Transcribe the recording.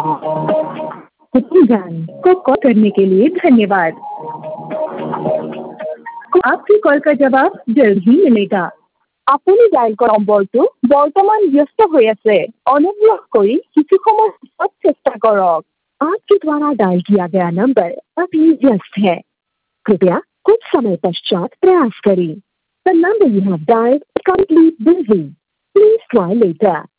जान को कॉल करने के लिए धन्यवाद। आपकी कॉल का जवाब जल्द ही मिलेगा। আপুনি ডায়াল কৰা নম্বৰটো বৰ্তমান ব্যস্ত হৈ আছে। অনুগ্ৰহ কৰি কিছু সময় পিছত চেষ্টা কৰক। आपके द्वारा डायल किया गया नंबर अभी व्यस्त है, कृपया कुछ समय पश्चात प्रयास करें। The number you have dialed is currently busy. Please try later.